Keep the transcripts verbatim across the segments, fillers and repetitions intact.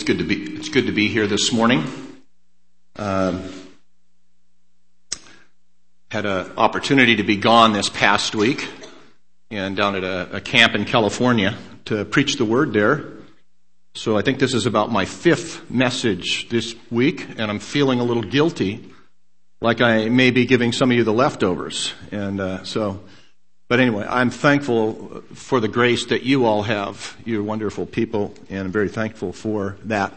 good to be. It's good to be here this morning. Um, had an opportunity to be gone this past week, and down at a, a camp in California to preach the word there. So I think this is about my fifth message this week, and I'm feeling a little guilty, like I may be giving some of you the leftovers. And uh, so, but anyway, I'm thankful for the grace that you all have. You're wonderful people, and I'm very thankful for that.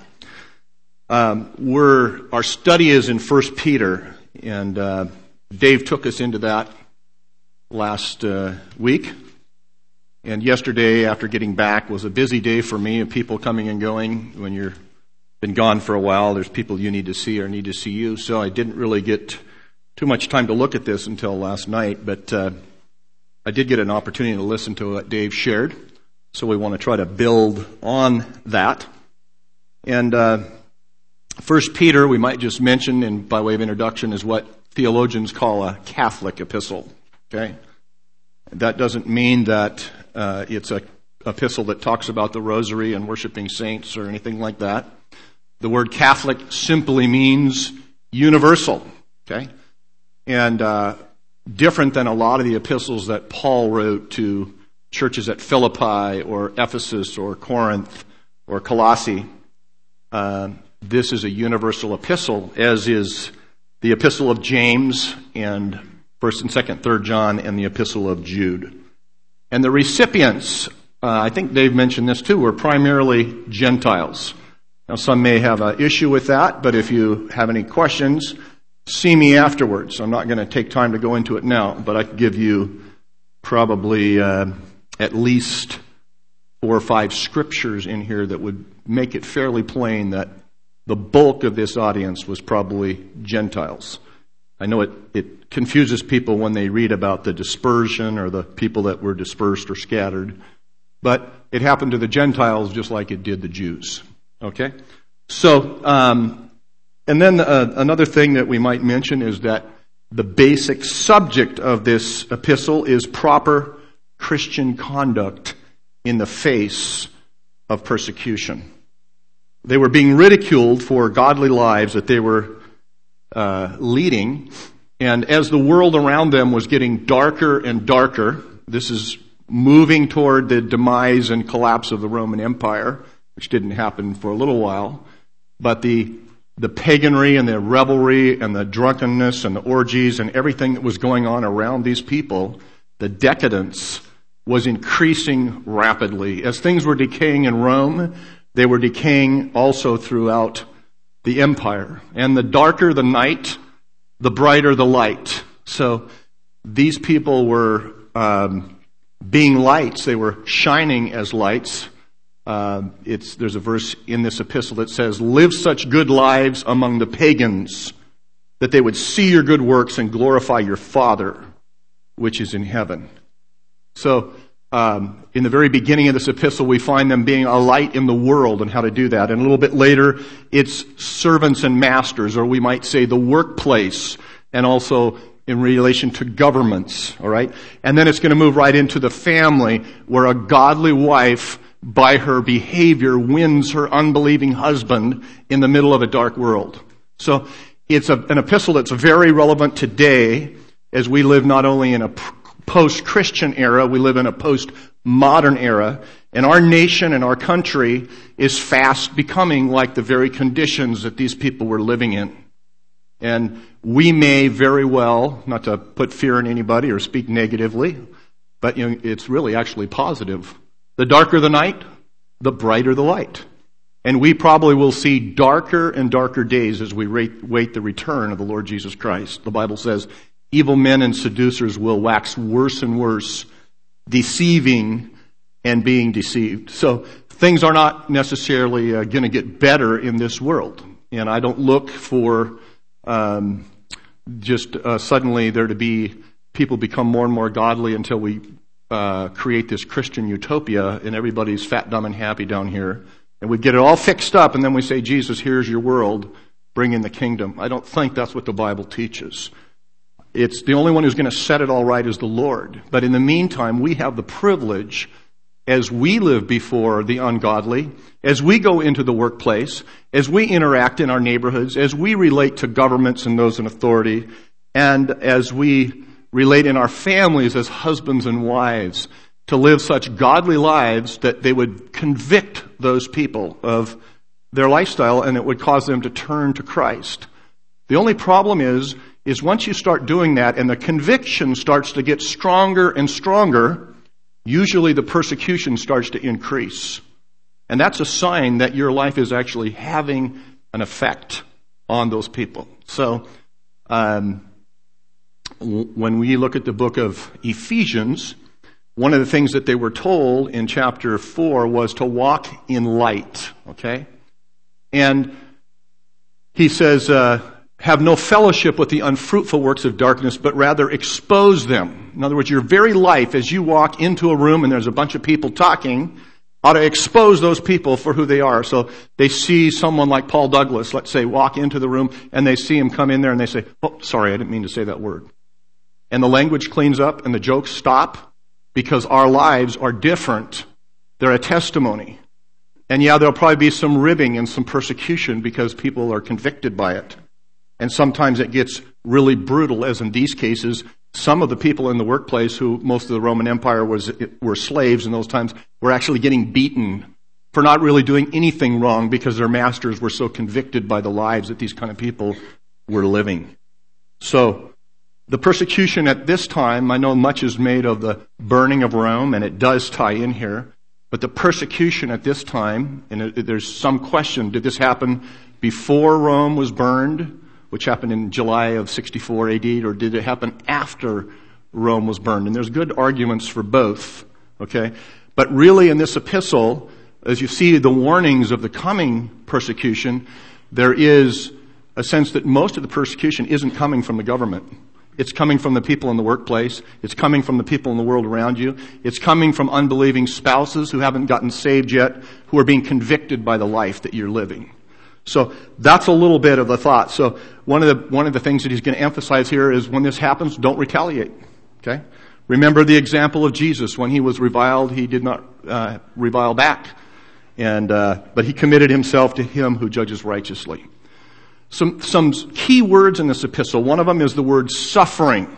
Um, we're our study is in First Peter, and uh, Dave took us into that last uh, week. And yesterday, after getting back, was a busy day for me, of people coming and going. When you've been gone for a while, there's people you need to see or need to see you. So I didn't really get too much time to look at this until last night, but uh, I did get an opportunity to listen to what Dave shared. So we want to try to build on that. And uh, First Peter, we might just mention, and by way of introduction, is what theologians call a Catholic epistle. Okay, that doesn't mean that uh, it's a epistle that talks about the rosary and worshiping saints or anything like that. The word Catholic simply means universal. Okay, and uh, different than a lot of the epistles that Paul wrote to churches at Philippi or Ephesus or Corinth or Colossae. Uh, this is a universal epistle, as is the epistle of James and First and Second, Third John, and the epistle of Jude. And the recipients, uh, I think Dave mentioned this too, were primarily Gentiles. Now, some may have an issue with that, but if you have any questions, see me afterwards. I'm not going to take time to go into it now, but I can give you probably uh, at least four or five scriptures in here that would make it fairly plain that the bulk of this audience was probably Gentiles. I know it, it confuses people when they read about the dispersion or the people that were dispersed or scattered, but it happened to the Gentiles just like it did the Jews. Okay? So, um, and then uh, another thing that we might mention is that the basic subject of this epistle is proper Christian conduct in the face of persecution. They were being ridiculed for godly lives that they were uh, leading, and as the world around them was getting darker and darker, this is moving toward the demise and collapse of the Roman Empire, which didn't happen for a little while, but the the paganry and the revelry and the drunkenness and the orgies and everything that was going on around these people, the decadence was increasing rapidly. As things were decaying in Rome, they were decaying also throughout the empire. And the darker the night, the brighter the light. So these people were um, being lights. They were shining as lights. Uh, it's there's a verse in this epistle that says, "Live such good lives among the pagans, that they would see your good works and glorify your Father, which is in heaven." So, um, in the very beginning of this epistle, we find them being a light in the world and how to do that. And a little bit later, it's servants and masters, or we might say the workplace, and also in relation to governments, all right? And then it's going to move right into the family, where a godly wife, by her behavior, wins her unbelieving husband in the middle of a dark world. So it's a, an epistle that's very relevant today, as we live not only in a post-Christian era, we live in a post-modern era, and our nation and our country is fast becoming like the very conditions that these people were living in. And we may very well, not to put fear in anybody or speak negatively, but you know, it's really actually positive. The darker the night, the brighter the light. And we probably will see darker and darker days as we wait the return of the Lord Jesus Christ. The Bible says, evil men and seducers will wax worse and worse, deceiving and being deceived. So things are not necessarily uh, going to get better in this world. And I don't look for um, just uh, suddenly there to be people become more and more godly until we uh, create this Christian utopia and everybody's fat, dumb, and happy down here. And we get it all fixed up and then we say, Jesus, here's your world, bring in the kingdom. I don't think that's what the Bible teaches. It's the only one who's going to set it all right is the Lord. But in the meantime, we have the privilege as we live before the ungodly, as we go into the workplace, as we interact in our neighborhoods, as we relate to governments and those in authority, and as we relate in our families as husbands and wives, to live such godly lives that they would convict those people of their lifestyle and it would cause them to turn to Christ. The only problem is, is once you start doing that and the conviction starts to get stronger and stronger, usually the persecution starts to increase. And that's a sign that your life is actually having an effect on those people. So, um, when we look at the book of Ephesians, one of the things that they were told in chapter four was to walk in light, okay? And he says, uh, have no fellowship with the unfruitful works of darkness, but rather expose them. In other words, your very life, as you walk into a room and there's a bunch of people talking, ought to expose those people for who they are. So they see someone like Paul Douglas, let's say, walk into the room, and they see him come in there and they say, oh, sorry, I didn't mean to say that word. And the language cleans up and the jokes stop because our lives are different. They're a testimony. And yeah, there'll probably be some ribbing and some persecution because people are convicted by it. And sometimes it gets really brutal, as in these cases, some of the people in the workplace who most of the Roman Empire was were slaves in those times were actually getting beaten for not really doing anything wrong because their masters were so convicted by the lives that these kind of people were living. So, the persecution at this time, I know much is made of the burning of Rome, and it does tie in here. But the persecution at this time, and it, there's some question, did this happen before Rome was burned, which happened in July of sixty-four A D, or did it happen after Rome was burned? And there's good arguments for both, okay? But really in this epistle, as you see the warnings of the coming persecution, there is a sense that most of the persecution isn't coming from the government. It's coming from the people in the workplace. It's coming from the people in the world around you. It's coming from unbelieving spouses who haven't gotten saved yet, who are being convicted by the life that you're living. So that's a little bit of the thought. So one of the one of the things that he's going to emphasize here is when this happens, don't retaliate. Okay? Remember the example of Jesus. When he was reviled, he did not uh, revile back. And uh, but he committed himself to him who judges righteously. Some some key words in this epistle. One of them is the word suffering.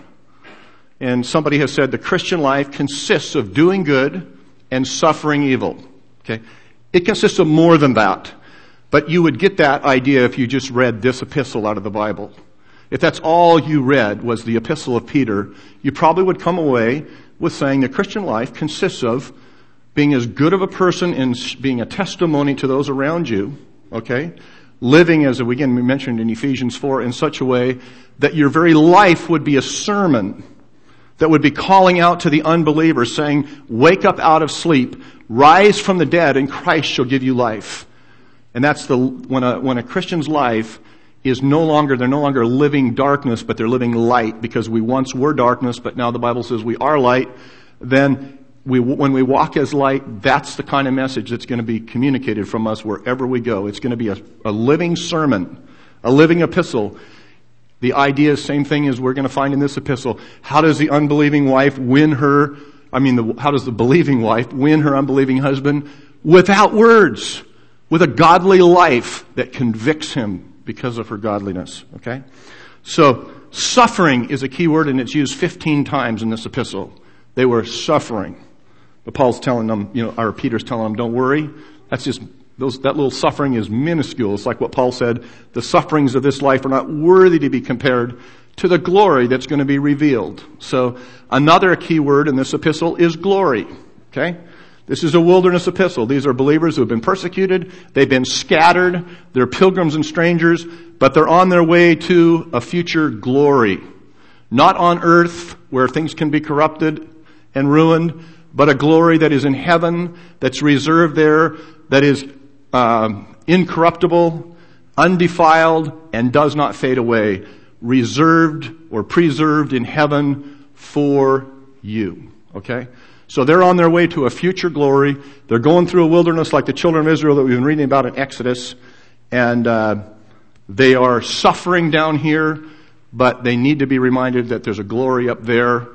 And somebody has said the Christian life consists of doing good and suffering evil. Okay? It consists of more than that. But you would get that idea if you just read this epistle out of the Bible. If that's all you read was the epistle of Peter, you probably would come away with saying the Christian life consists of being as good of a person and being a testimony to those around you, okay? Living, as again we mentioned in Ephesians four, in such a way that your very life would be a sermon that would be calling out to the unbeliever, saying, wake up out of sleep, rise from the dead, and Christ shall give you life. And that's the when a when a Christian's life is no longer, they're no longer living darkness, but they're living light, because we once were darkness, but now the Bible says we are light. Then we, when we walk as light, that's the kind of message that's going to be communicated from us wherever we go. It's going to be a, a living sermon, a living epistle. The idea is same thing as we're going to find in this epistle. How does the unbelieving wife win her, I mean, the, how does the believing wife win her unbelieving husband? Without words, with a godly life that convicts him because of her godliness, okay? So, suffering is a key word, and it's used fifteen times in this epistle. They were suffering. But Paul's telling them, you know, or Peter's telling them, don't worry. That's just, those, that little suffering is minuscule. It's like what Paul said, the sufferings of this life are not worthy to be compared to the glory that's going to be revealed. So, another key word in this epistle is glory, okay? This is a wilderness epistle. These are believers who have been persecuted. They've been scattered. They're pilgrims and strangers, but they're on their way to a future glory. Not on earth where things can be corrupted and ruined, but a glory that is in heaven, that's reserved there, that is uh, incorruptible, undefiled, and does not fade away. Reserved or preserved in heaven for you. Okay? So they're on their way to a future glory. They're going through a wilderness like the children of Israel that we've been reading about in Exodus. And uh, they are suffering down here, but they need to be reminded that there's a glory up there.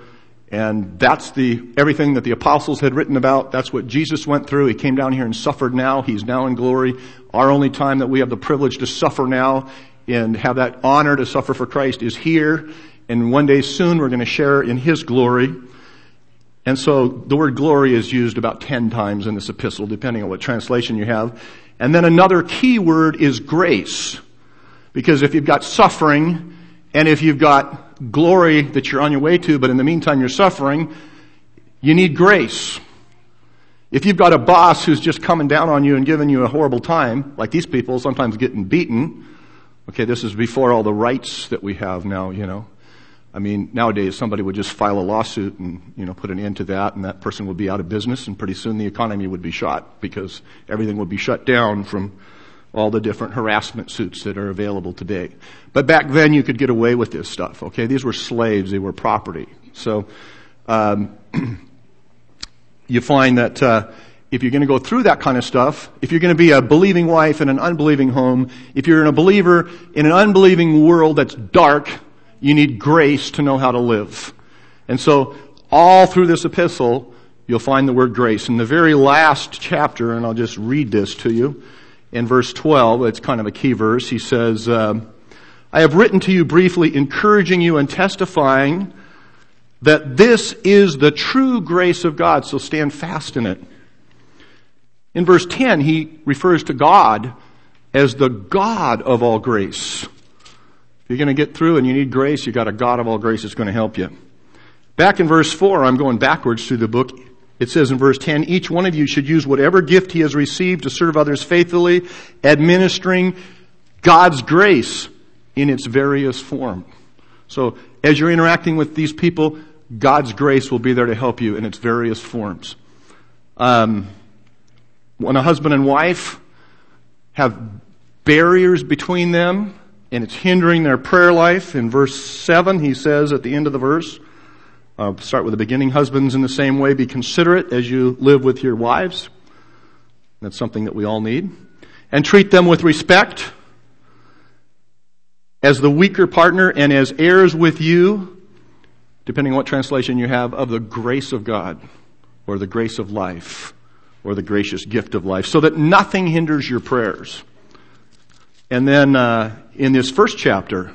And that's the everything that the apostles had written about. That's what Jesus went through. He came down here and suffered now. He's now in glory. Our only time that we have the privilege to suffer now and have that honor to suffer for Christ is here. And one day soon we're going to share in His glory. And so the word glory is used about ten times in this epistle, depending on what translation you have. And then another key word is grace. Because if you've got suffering and if you've got glory that you're on your way to, but in the meantime you're suffering, you need grace. If you've got a boss who's just coming down on you and giving you a horrible time, like these people, sometimes getting beaten. Okay, this is before all the rights that we have now, you know. I mean, nowadays somebody would just file a lawsuit and, you know, put an end to that, and that person would be out of business, and pretty soon the economy would be shot because everything would be shut down from all the different harassment suits that are available today. But back then you could get away with this stuff, okay? These were slaves, they were property. So, um, you find that, uh, if you're going to go through that kind of stuff, if you're going to be a believing wife in an unbelieving home, if you're a believer in an unbelieving world that's dark, you need grace to know how to live. And so, all through this epistle, you'll find the word grace. In the very last chapter, and I'll just read this to you, in verse twelve, it's kind of a key verse, he says, um, I have written to you briefly, encouraging you and testifying that this is the true grace of God, so stand fast in it. In verse ten, he refers to God as the God of all grace. If you're going to get through and you need grace, you've got a God of all grace that's going to help you. Back in verse four, I'm going backwards through the book. It says in verse ten, each one of you should use whatever gift he has received to serve others faithfully, administering God's grace in its various form. So as you're interacting with these people, God's grace will be there to help you in its various forms. Um, when a husband and wife have barriers between them and it's hindering their prayer life, in verse seven he says at the end of the verse, Uh, start with the beginning. Husbands, in the same way, be considerate as you live with your wives. That's something that we all need. And treat them with respect as the weaker partner and as heirs with you, depending on what translation you have, of the grace of God or the grace of life or the gracious gift of life, so that nothing hinders your prayers. And then uh, in this first chapter,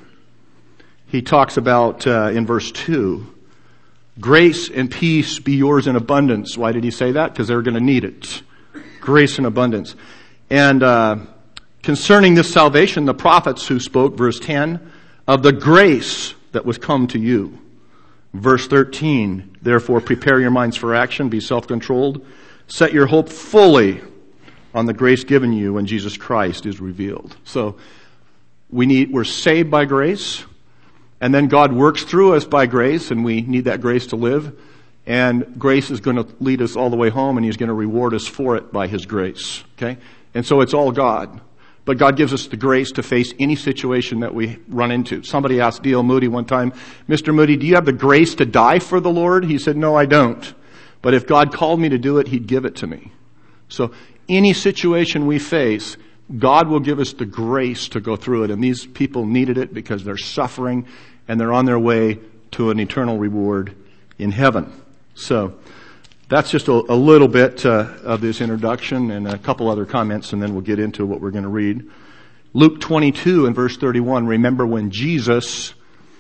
he talks about, uh, in verse two, grace and peace be yours in abundance. Why did he say that? Because they're going to need it. Grace and abundance. And uh, concerning this salvation, the prophets who spoke, verse ten, of the grace that was come to you. Verse thirteen, therefore prepare your minds for action, be self-controlled, set your hope fully on the grace given you when Jesus Christ is revealed. So we need, we're saved by grace. And then God works through us by grace, and we need that grace to live. And grace is going to lead us all the way home, and He's going to reward us for it by His grace. Okay? And so it's all God. But God gives us the grace to face any situation that we run into. Somebody asked D L Moody one time, Mister Moody, do you have the grace to die for the Lord? He said, no, I don't. But if God called me to do it, He'd give it to me. So any situation we face, God will give us the grace to go through it. And these people needed it because they're suffering and they're on their way to an eternal reward in heaven. So that's just a, a little bit uh, of this introduction and a couple other comments, and then we'll get into what we're going to read. Luke twenty-two and verse thirty-one, remember when Jesus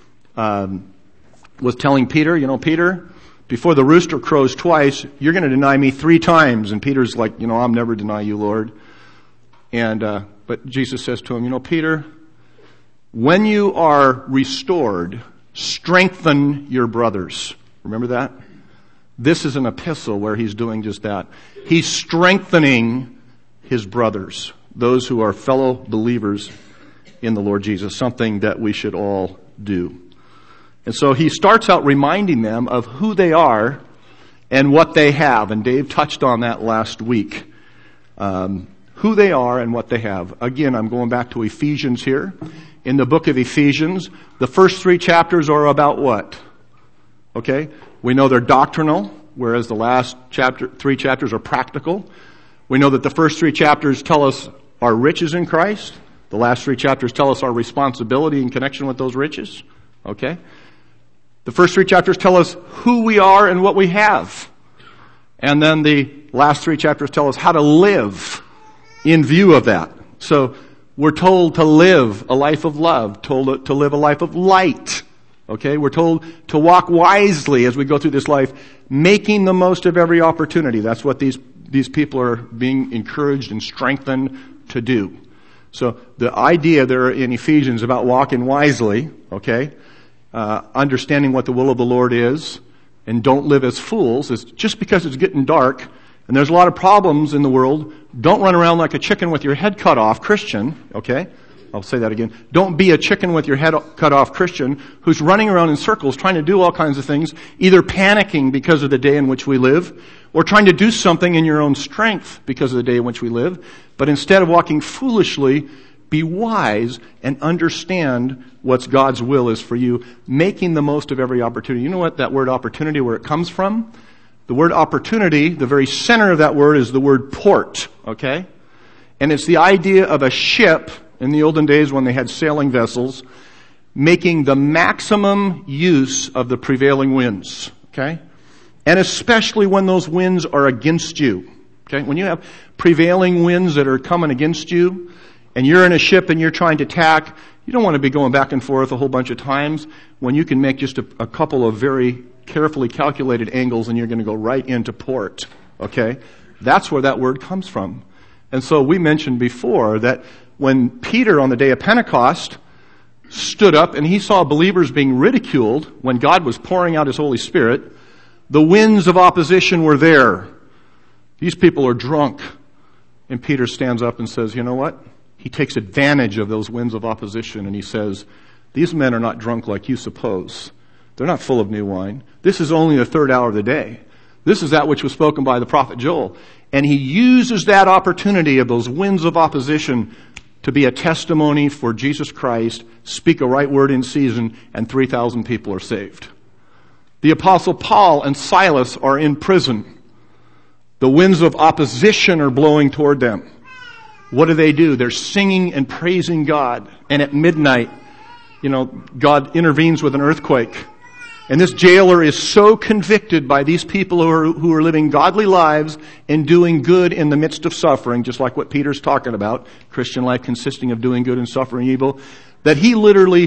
um, was telling Peter, you know, Peter, before the rooster crows twice, you're going to deny me three times. And Peter's like, you know, I'll never deny you, Lord. And uh, but Jesus says to him, you know, Peter, when you are restored, strengthen your brothers. Remember that? This is an epistle where he's doing just that. He's strengthening his brothers, those who are fellow believers in the Lord Jesus, something that we should all do. And so he starts out reminding them of who they are and what they have. And Dave touched on that last week. Um, who they are and what they have. Again, I'm going back to Ephesians here. In the book of Ephesians, the first three chapters are about what? Okay? We know they're doctrinal, whereas the last chapter, three chapters are practical. We know that the first three chapters tell us our riches in Christ. The last three chapters tell us our responsibility in connection with those riches. Okay? The first three chapters tell us who we are and what we have. And then the last three chapters tell us how to live in view of that. So we're told to live a life of love, told to live a life of light. Okay, we're told to walk wisely as we go through this life, making the most of every opportunity. That's what these, these people are being encouraged and strengthened to do. So the idea there in Ephesians about walking wisely, okay, uh, understanding what the will of the Lord is, and don't live as fools, is just because it's getting dark and there's a lot of problems in the world, don't run around like a chicken with your head cut off Christian, okay? I'll say that again. Don't be a chicken with your head cut off Christian who's running around in circles trying to do all kinds of things, either panicking because of the day in which we live, or trying to do something in your own strength because of the day in which we live. But instead of walking foolishly, be wise and understand what God's will is for you, making the most of every opportunity. You know what that word opportunity, where it comes from? The word opportunity, the very center of that word is the word port, okay? And it's the idea of a ship in the olden days when they had sailing vessels, making the maximum use of the prevailing winds, okay? And especially when those winds are against you, okay? When you have prevailing winds that are coming against you, and you're in a ship and you're trying to tack, you don't want to be going back and forth a whole bunch of times when you can make just a, a couple of very carefully calculated angles and you're going to go right into port, okay? That's where that word comes from. And so we mentioned before that when Peter on the day of Pentecost stood up and he saw believers being ridiculed when God was pouring out His Holy Spirit, the winds of opposition were there. These people are drunk. And Peter stands up and says, you know what? He takes advantage of those winds of opposition and he says, these men are not drunk like you suppose. They're not full of new wine. This is only the third hour of the day. This is that which was spoken by the prophet Joel. And he uses that opportunity of those winds of opposition to be a testimony for Jesus Christ, speak a right word in season, and three thousand people are saved. The Apostle Paul and Silas are in prison. The winds of opposition are blowing toward them. What do they do? They're singing and praising God. And at midnight, you know, God intervenes with an earthquake. And this jailer is so convicted by these people who are, who are living godly lives and doing good in the midst of suffering, just like what Peter's talking about, Christian life consisting of doing good and suffering evil, that he literally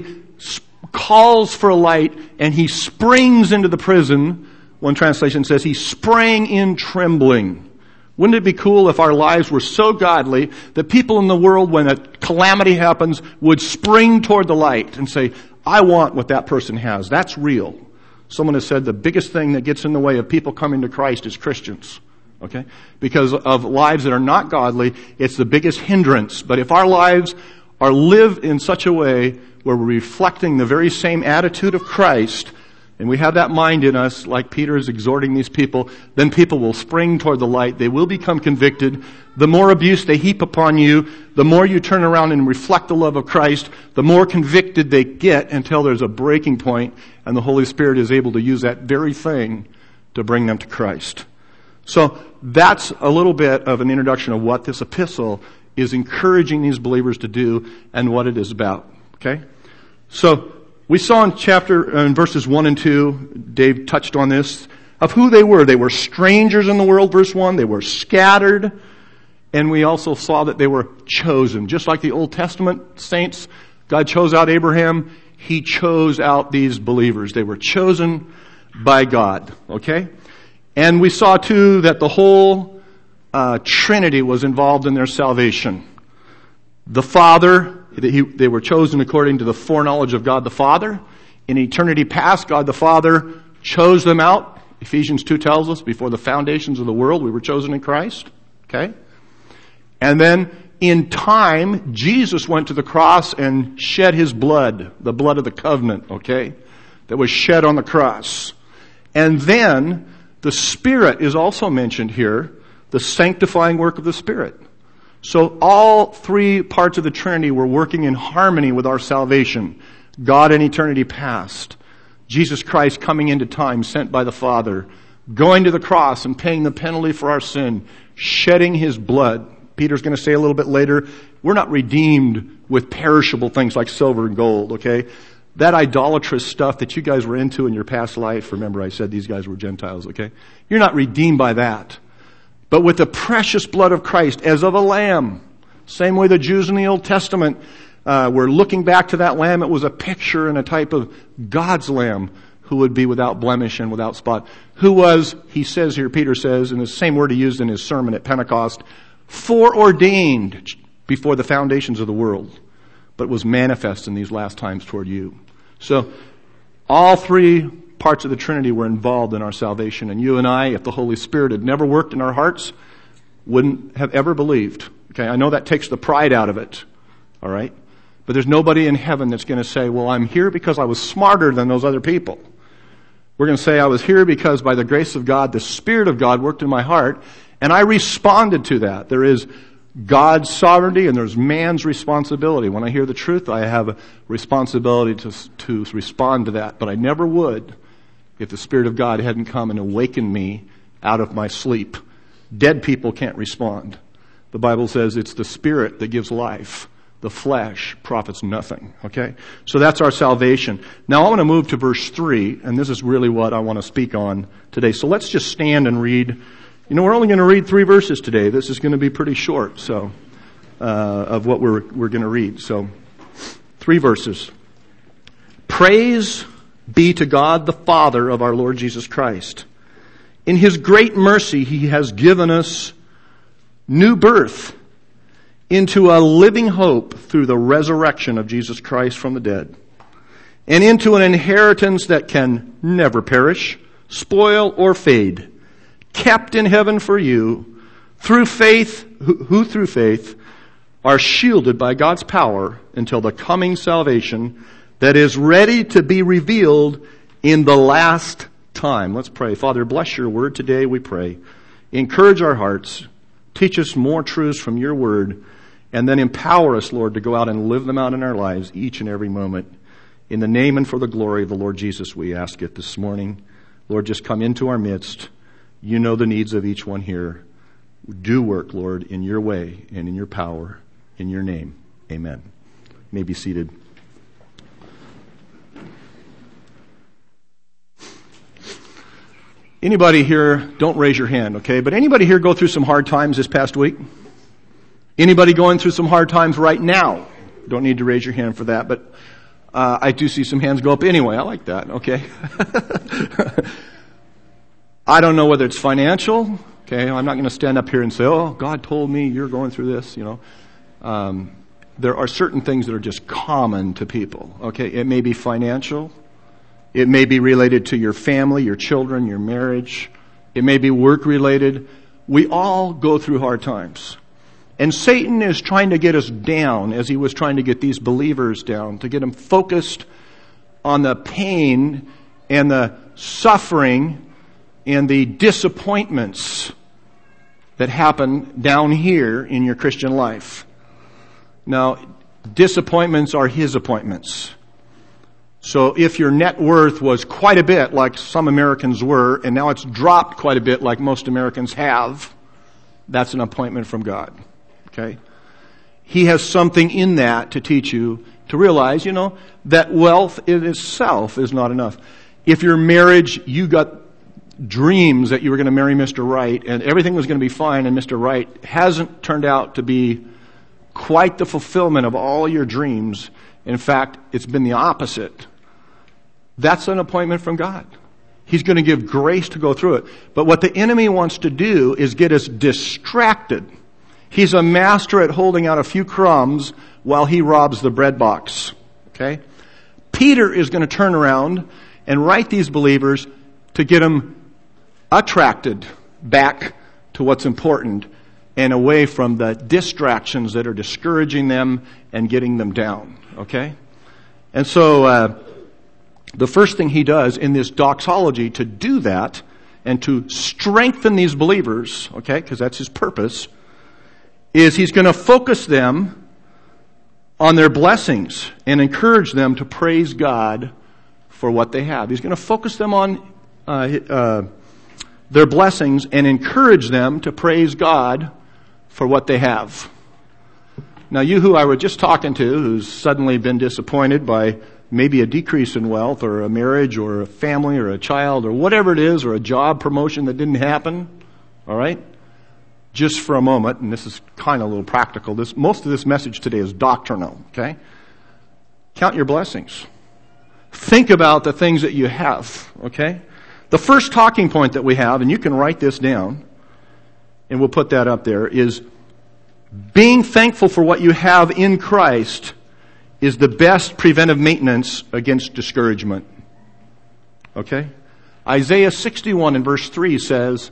calls for a light and he springs into the prison. One translation says he sprang in trembling. Wouldn't it be cool if our lives were so godly that people in the world, when a calamity happens, would spring toward the light and say, I want what that person has. That's real. Someone has said the biggest thing that gets in the way of people coming to Christ is Christians. Okay? Because of lives that are not godly, it's the biggest hindrance. But if our lives are lived in such a way where we're reflecting the very same attitude of Christ, and we have that mind in us, like Peter is exhorting these people, then people will spring toward the light. They will become convicted. The more abuse they heap upon you, the more you turn around and reflect the love of Christ, the more convicted they get until there's a breaking point, and the Holy Spirit is able to use that very thing to bring them to Christ. So that's a little bit of an introduction of what this epistle is encouraging these believers to do and what it is about. Okay? So we saw in chapter, in verses one and two, Dave touched on this, of who they were. They were strangers in the world, verse one. They were scattered. And we also saw that they were chosen. Just like the Old Testament saints, God chose out Abraham. He chose out these believers. They were chosen by God. Okay? And we saw too that the whole uh, Trinity was involved in their salvation. The Father, He, they were chosen according to the foreknowledge of God the Father. In eternity past, God the Father chose them out. Ephesians two tells us, before the foundations of the world, we were chosen in Christ. Okay? And then, in time, Jesus went to the cross and shed His blood, the blood of the covenant, okay? That was shed on the cross. And then, the Spirit is also mentioned here, the sanctifying work of the Spirit. So all three parts of the Trinity were working in harmony with our salvation. God in eternity past. Jesus Christ coming into time, sent by the Father. Going to the cross and paying the penalty for our sin. Shedding His blood. Peter's going to say a little bit later, we're not redeemed with perishable things like silver and gold, okay? that idolatrous stuff that you guys were into in your past life. Remember, I said these guys were Gentiles, okay? You're not redeemed by that. But with the precious blood of Christ as of a lamb. Same way the Jews in the Old Testament uh, were looking back to that lamb. It was a picture and a type of God's lamb who would be without blemish and without spot. Who was, he says here, Peter says, in the same word he used in his sermon at Pentecost, foreordained before the foundations of the world, but was manifest in these last times toward you. So, all three parts of the Trinity were involved in our salvation. And you and I, if the Holy Spirit had never worked in our hearts, wouldn't have ever believed. Okay, I know that takes the pride out of it. All right? But there's nobody in heaven that's going to say, well, I'm here because I was smarter than those other people. We're going to say I was here because by the grace of God, the Spirit of God worked in my heart, and I responded to that. There is God's sovereignty and there's man's responsibility. When I hear the truth, I have a responsibility to, to respond to that. But I never would if the Spirit of God hadn't come and awakened me out of my sleep. Dead people can't respond. The Bible says it's the Spirit that gives life. The flesh profits nothing. Okay? So that's our salvation. Now I want to move to verse three, and this is really what I want to speak on today. So let's just stand and read. You know, we're only going to read three verses today. This is going to be pretty short, so, uh, of what we're, we're going to read. So, three verses. Praise be to God the Father of our Lord Jesus Christ. In His great mercy, He has given us new birth into a living hope through the resurrection of Jesus Christ from the dead, and into an inheritance that can never perish, spoil, or fade, kept in heaven for you, through faith, who, who through faith are shielded by God's power until the coming salvation that is ready to be revealed in the last time. Let's pray. Father, bless your word today, we pray. Encourage our hearts. Teach us more truths from your word. And then empower us, Lord, to go out and live them out in our lives each and every moment. In the name and for the glory of the Lord Jesus, we ask it this morning. Lord, just come into our midst. You know the needs of each one here. Do work, Lord, in your way and in your power. In your name. Amen. You may be seated. Anybody here, don't raise your hand, okay? But anybody here go through some hard times this past week? Anybody going through some hard times right now? Don't need to raise your hand for that, but uh, I do see some hands go up anyway. I like that, okay? I don't know whether it's financial, okay? I'm not going to stand up here and say, oh, God told me you're going through this, you know. Um, there are certain things that are just common to people, okay? It may be financial. It may be related to your family, your children, your marriage. It may be work-related. We all go through hard times. And Satan is trying to get us down, as he was trying to get these believers down, to get them focused on the pain and the suffering and the disappointments that happen down here in your Christian life. Now, disappointments are his appointments. So if your net worth was quite a bit like some Americans were, and now it's dropped quite a bit like most Americans have, that's an appointment from God. Okay? He has something in that to teach you to realize, you know, that wealth in itself is not enough. If your marriage, you got dreams that you were going to marry Mister Right and everything was going to be fine, and Mister Right hasn't turned out to be quite the fulfillment of all your dreams. In fact, it's been the opposite. That's an appointment from God. He's going to give grace to go through it. But what the enemy wants to do is get us distracted. He's a master at holding out a few crumbs while he robs the bread box. Okay? Peter is going to turn around and write these believers to get them attracted back to what's important and away from the distractions that are discouraging them and getting them down. Okay? And so, uh, the first thing he does in this doxology to do that and to strengthen these believers, okay, because that's his purpose, is he's going to focus them on their blessings and encourage them to praise God for what they have. He's going to focus them on uh, uh, their blessings and encourage them to praise God for what they have. Now, you who I were just talking to, who's suddenly been disappointed by maybe a decrease in wealth or a marriage or a family or a child or whatever it is, or a job promotion that didn't happen, all right? Just for a moment, and this is kind of a little practical, this, most of this message today is doctrinal, okay? Count your blessings. Think about the things that you have, okay? The first talking point that we have, and you can write this down, and we'll put that up there, is being thankful for what you have in Christ is the best preventive maintenance against discouragement. Okay? Isaiah sixty-one in verse three says,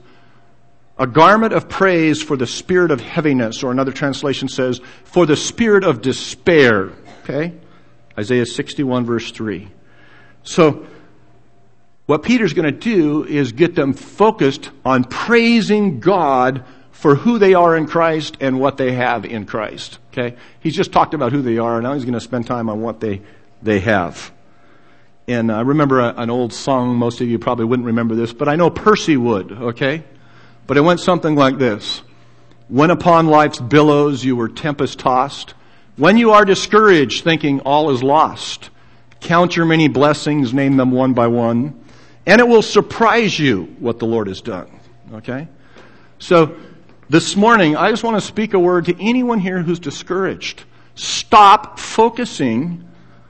a garment of praise for the spirit of heaviness, or another translation says, for the spirit of despair. Okay? Isaiah sixty-one verse three. So, what Peter's going to do is get them focused on praising God for who they are in Christ and what they have in Christ. Okay? He's just talked about who they are, and now he's going to spend time on what they, they have. And I remember a, an old song, most of you probably wouldn't remember this, but I know Percy would, okay? But it went something like this. When upon life's billows you were tempest-tossed, when you are discouraged, thinking all is lost, count your many blessings, name them one by one, and it will surprise you what the Lord has done. Okay? So, this morning, I just want to speak a word to anyone here who's discouraged. Stop focusing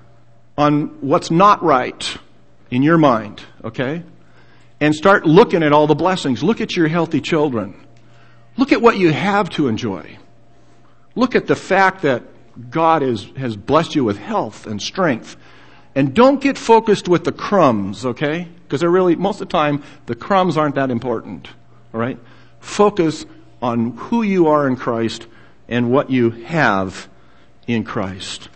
on what's not right in your mind, okay? And start looking at all the blessings. Look at your healthy children. Look at what you have to enjoy. Look at the fact that God is, has blessed you with health and strength. And don't get focused with the crumbs, okay? Because they're really, most of the time, the crumbs aren't that important, all right? Focus on who you are in Christ and what you have in Christ.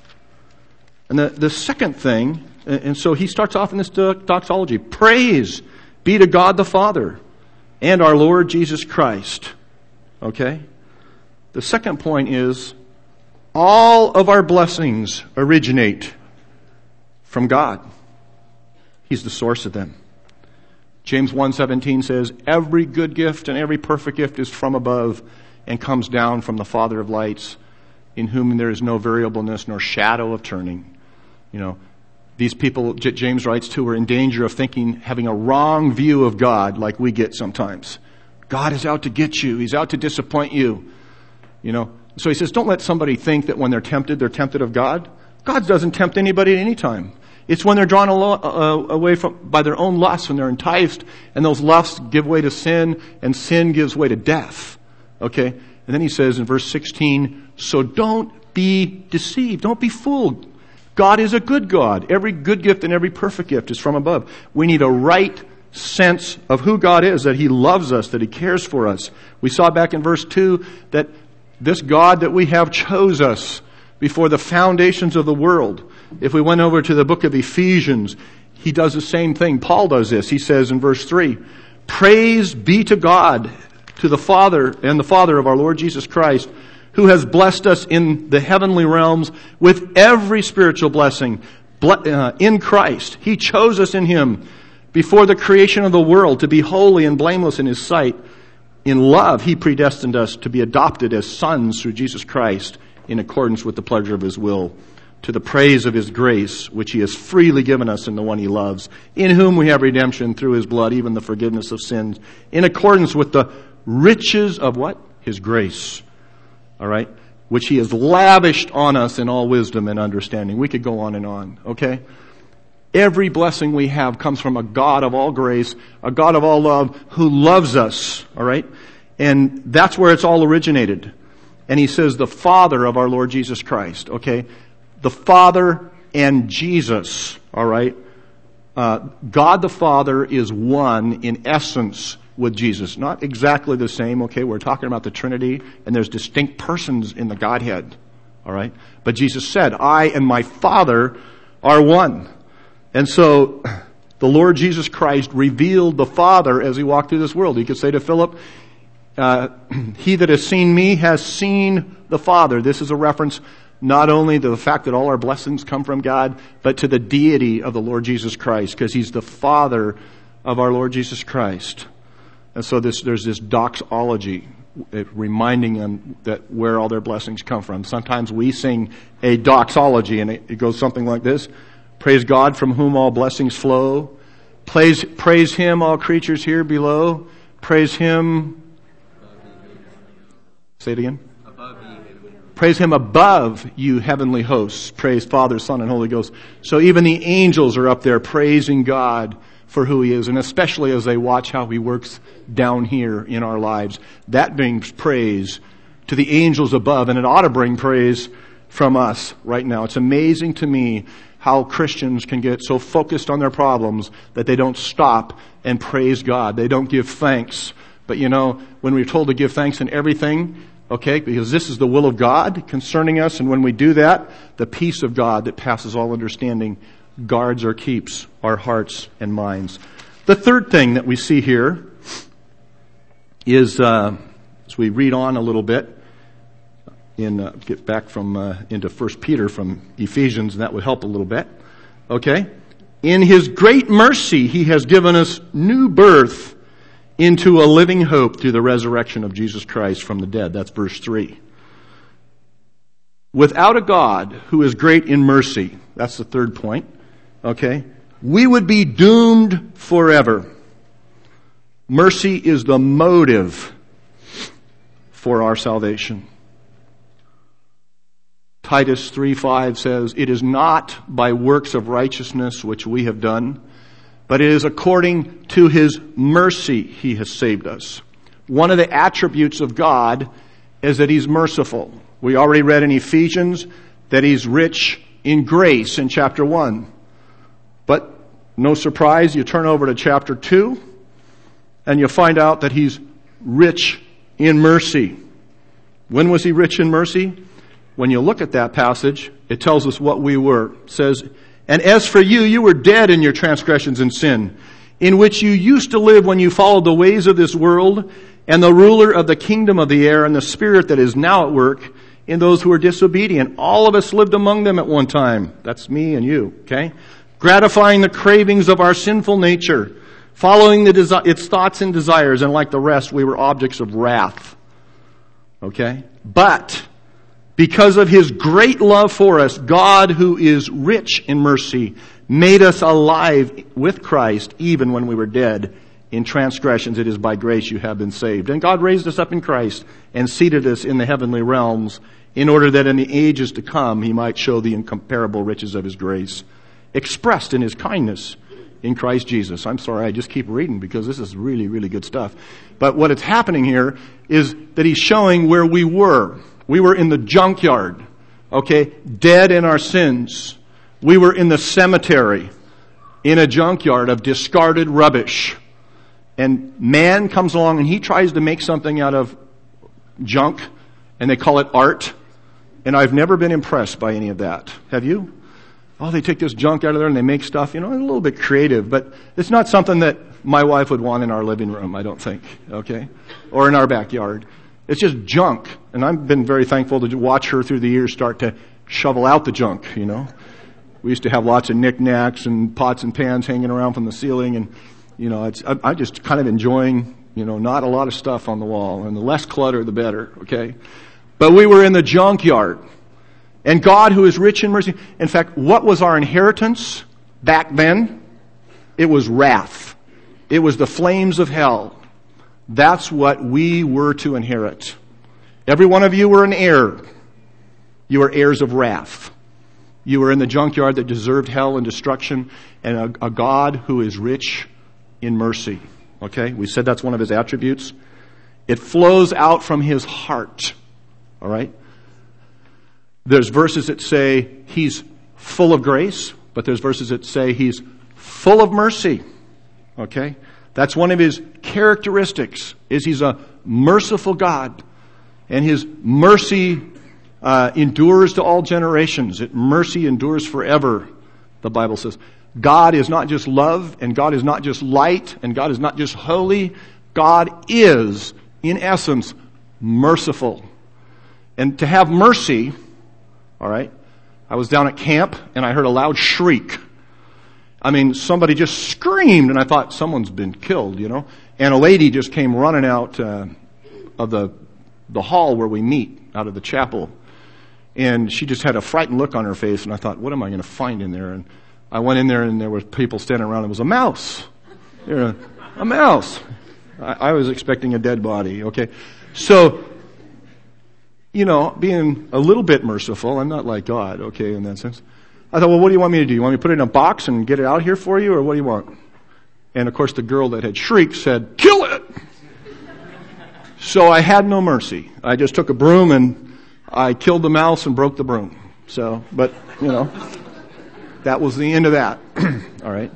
And the, the second thing, and so he starts off in this doxology, praise be to God the Father and our Lord Jesus Christ. Okay? The second point is, all of our blessings originate from God. He's the source of them. James one seventeen says, every good gift and every perfect gift is from above and comes down from the Father of lights, in whom there is no variableness nor shadow of turning. You know, these people, J- James writes to, are in danger of thinking, having a wrong view of God like we get sometimes. God is out to get you. He's out to disappoint you. You know, so he says, don't let somebody think that when they're tempted, they're tempted of God. God doesn't tempt anybody at any time. It's when they're drawn away from by their own lusts, when they're enticed, and those lusts give way to sin, and sin gives way to death. Okay? And then he says in verse sixteen, so don't be deceived. Don't be fooled. God is a good God. Every good gift and every perfect gift is from above. We need a right sense of who God is, that He loves us, that He cares for us. We saw back in verse two that this God that we have chose us before the foundations of the world. If we went over to the book of Ephesians, he does the same thing. Paul does this. He says in verse three, praise be to God, to the Father and the Father of our Lord Jesus Christ, who has blessed us in the heavenly realms with every spiritual blessing in Christ. He chose us in Him before the creation of the world to be holy and blameless in His sight. In love, He predestined us to be adopted as sons through Jesus Christ in accordance with the pleasure of His will, to the praise of His grace, which He has freely given us in the one He loves, in whom we have redemption through His blood, even the forgiveness of sins, in accordance with the riches of what? His grace. All right? Which He has lavished on us in all wisdom and understanding. We could go on and on. Okay? Every blessing we have comes from a God of all grace, a God of all love, who loves us. All right? And that's where it's all originated. And He says the Father of our Lord Jesus Christ. Okay? The Father and Jesus, all right? Uh, God the Father is one in essence with Jesus. Not exactly the same, okay? We're talking about the Trinity, and there's distinct persons in the Godhead, all right? But Jesus said, I and my Father are one. And so the Lord Jesus Christ revealed the Father as He walked through this world. He could say to Philip, uh, he that has seen me has seen the Father. This is a reference not only to the fact that all our blessings come from God, but to the deity of the Lord Jesus Christ, because He's the Father of our Lord Jesus Christ. And so this, there's this doxology, reminding them that where all their blessings come from. Sometimes we sing a doxology, and it, it goes something like this. Praise God from whom all blessings flow. Praise, praise Him, all creatures here below. Praise Him. Say it again. Praise Him above you heavenly hosts. Praise Father, Son, and Holy Ghost. So even the angels are up there praising God for who He is, and especially as they watch how He works down here in our lives. That brings praise to the angels above, and it ought to bring praise from us right now. It's amazing to me how Christians can get so focused on their problems that they don't stop and praise God. They don't give thanks. But you know, when we're told to give thanks in everything, okay, because this is the will of God concerning us, and when we do that, the peace of God that passes all understanding guards or keeps our hearts and minds. The third thing that we see here is, uh, as we read on a little bit, in uh, get back from uh, into First Peter from Ephesians, and that would help a little bit. Okay, in His great mercy, He has given us new birth into a living hope through the resurrection of Jesus Christ from the dead. That's verse three. Without a God who is great in mercy, that's the third point, okay, we would be doomed forever. Mercy is the motive for our salvation. Titus three five says, "It is not by works of righteousness which we have done, but it is according to His mercy He has saved us." One of the attributes of God is that He's merciful. We already read in Ephesians that He's rich in grace in chapter one. But no surprise, you turn over to chapter two, and you find out that He's rich in mercy. When was He rich in mercy? When you look at that passage, it tells us what we were. It says, "And as for you, you were dead in your transgressions and sin, in which you used to live when you followed the ways of this world and the ruler of the kingdom of the air and the spirit that is now at work in those who are disobedient. All of us lived among them at one time." That's me and you, okay? "Gratifying the cravings of our sinful nature, following the desi- its thoughts and desires, and like the rest, we were objects of wrath." Okay? "But because of His great love for us, God, who is rich in mercy, made us alive with Christ even when we were dead in transgressions. It is by grace you have been saved. And God raised us up in Christ and seated us in the heavenly realms in order that in the ages to come He might show the incomparable riches of His grace, expressed in His kindness in Christ Jesus." I'm sorry, I just keep reading because this is really, really good stuff. But what is happening here is that He's showing where we were. We were in the junkyard, okay, dead in our sins. We were in the cemetery, in a junkyard of discarded rubbish. And man comes along and he tries to make something out of junk, and they call it art. And I've never been impressed by any of that. Have you? Oh, they take this junk out of there and they make stuff, you know, a little bit creative, but it's not something that my wife would want in our living room, I don't think, okay? Or in our backyard. It's just junk. And I've been very thankful to watch her through the years start to shovel out the junk, you know. We used to have lots of knickknacks and pots and pans hanging around from the ceiling, and, you know, it's, I, I'm just kind of enjoying, you know, not a lot of stuff on the wall. And the less clutter, the better, okay? But we were in the junkyard. And God, who is rich in mercy, in fact, what was our inheritance back then? It was wrath. It was the flames of hell. That's what we were to inherit. Every one of you were an heir. You were heirs of wrath. You were in the junkyard that deserved hell and destruction, and a, a God who is rich in mercy. Okay? We said that's one of His attributes. It flows out from His heart. All right? There's verses that say He's full of grace, but there's verses that say He's full of mercy. Okay? That's one of His characteristics, is He's a merciful God. And His mercy uh, endures to all generations. It mercy endures forever, the Bible says. God is not just love, and God is not just light, and God is not just holy. God is, in essence, merciful. And to have mercy, all right, I was down at camp, and I heard a loud shriek. I mean, somebody just screamed, and I thought someone's been killed, you know. And a lady just came running out uh, of the the hall where we meet, out of the chapel. And she just had a frightened look on her face, and I thought, what am I going to find in there? And I went in there and there were people standing around. It was a mouse. There, a mouse. I, I was expecting a dead body. Okay, so you know, being a little bit merciful, I'm not like God. Okay, in that sense, I thought, well, what do you want me to do? You want me to put it in a box and get it out here for you, or what do you want? And of course, the girl that had shrieked said, "Kill it!" So I had no mercy. I just took a broom and I killed the mouse and broke the broom. So, but you know, that was the end of that. All right.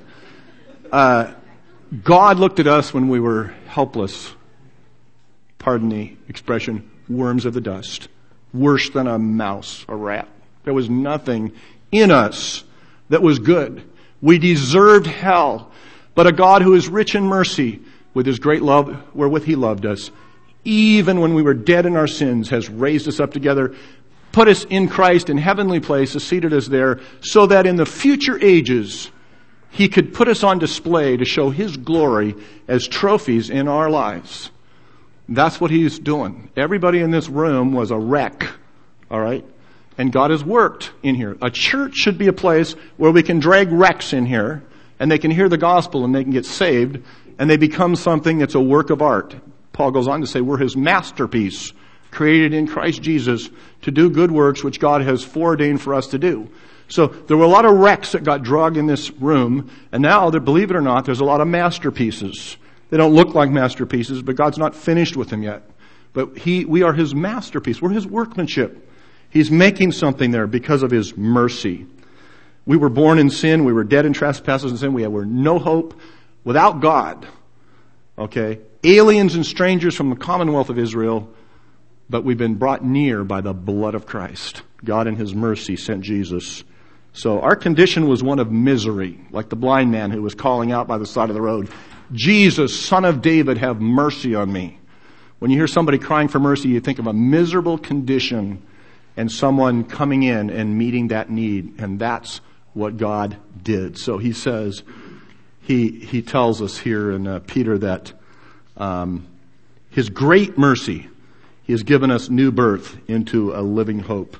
Uh, God looked at us when we were helpless. Pardon the expression, worms of the dust. Worse than a mouse, a rat. There was nothing in us that was good. We deserved hell. But a God who is rich in mercy, with his great love wherewith he loved us, even when we were dead in our sins, has raised us up together, put us in Christ in heavenly places, seated us there, so that in the future ages, he could put us on display to show his glory as trophies in our lives. That's what he's doing. Everybody in this room was a wreck, all right? And God has worked in here. A church should be a place where we can drag wrecks in here, and they can hear the gospel and they can get saved, and they become something that's a work of art. Paul goes on to say we're his masterpiece, created in Christ Jesus to do good works which God has foreordained for us to do. So there were a lot of wrecks that got dragged in this room, and now, believe it or not, there's a lot of masterpieces. They don't look like masterpieces, but God's not finished with them yet. But he, we are his masterpiece. We're his workmanship. He's making something there because of his mercy. We were born in sin. We were dead in trespasses and sin. We were no hope without God. Okay? Aliens and strangers from the commonwealth of Israel, but we've been brought near by the blood of Christ. God in his mercy sent Jesus. So our condition was one of misery, like the blind man who was calling out by the side of the road, "Jesus, Son of David, have mercy on me." When you hear somebody crying for mercy, you think of a miserable condition and someone coming in and meeting that need. And that's what God did. So he says, he he tells us here in uh, Peter that um, his great mercy, he has given us new birth into a living hope.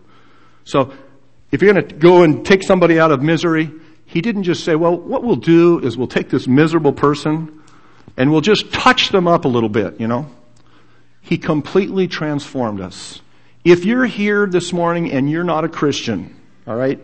So if you're going to go and take somebody out of misery, he didn't just say, well, what we'll do is we'll take this miserable person and we'll just touch them up a little bit, you know. He completely transformed us. If you're here this morning and you're not a Christian, all right,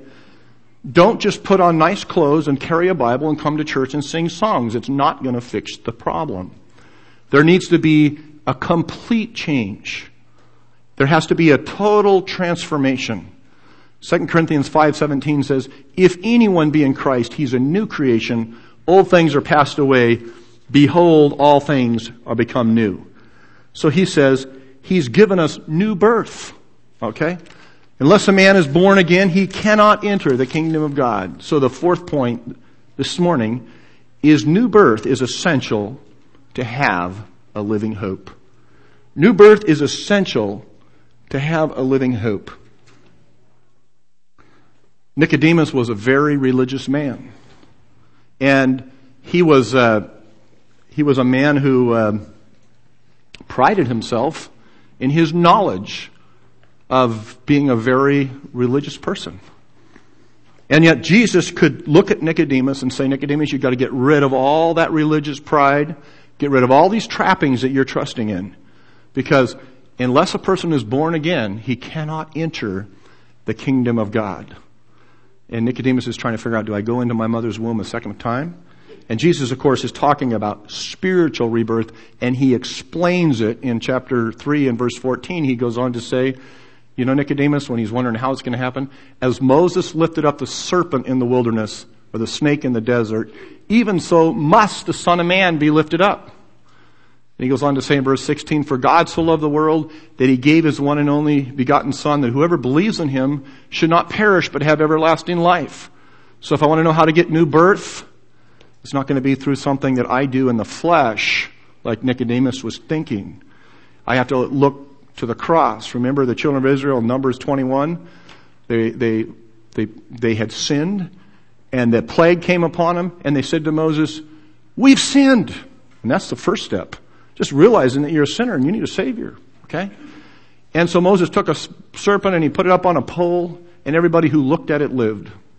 don't just put on nice clothes and carry a Bible and come to church and sing songs. It's not going to fix the problem. There needs to be a complete change. There has to be a total transformation. Second Corinthians five seventeen says, if anyone be in Christ, he's a new creation. Old things are passed away. Behold, all things are become new. So he says, he's given us new birth. Okay? Unless a man is born again, he cannot enter the kingdom of God. So the fourth point this morning is new birth is essential to have a living hope. New birth is essential to have a living hope. Nicodemus was a very religious man. And he was, uh, he was a man who uh, prided himself in his knowledge of being a very religious person. And yet Jesus could look at Nicodemus and say, Nicodemus, you've got to get rid of all that religious pride, get rid of all these trappings that you're trusting in. Because unless a person is born again, he cannot enter the kingdom of God. And Nicodemus is trying to figure out, do I go into my mother's womb a second time? And Jesus, of course, is talking about spiritual rebirth, and he explains it in chapter three and verse fourteen. He goes on to say, you know, Nicodemus, when he's wondering how it's going to happen, as Moses lifted up the serpent in the wilderness, or the snake in the desert, even so must the Son of Man be lifted up. And he goes on to say in verse sixteen, for God so loved the world that he gave his one and only begotten Son, that whoever believes in him should not perish but have everlasting life. So if I want to know how to get new birth, it's not going to be through something that I do in the flesh, like Nicodemus was thinking. I have to look to the cross. Remember the children of Israel in Numbers twenty-one? They, they, they, they had sinned, and the plague came upon them, and they said to Moses, we've sinned. And that's the first step. Just realizing that you're a sinner and you need a Savior. Okay? And so Moses took a serpent and he put it up on a pole, and everybody who looked at it lived.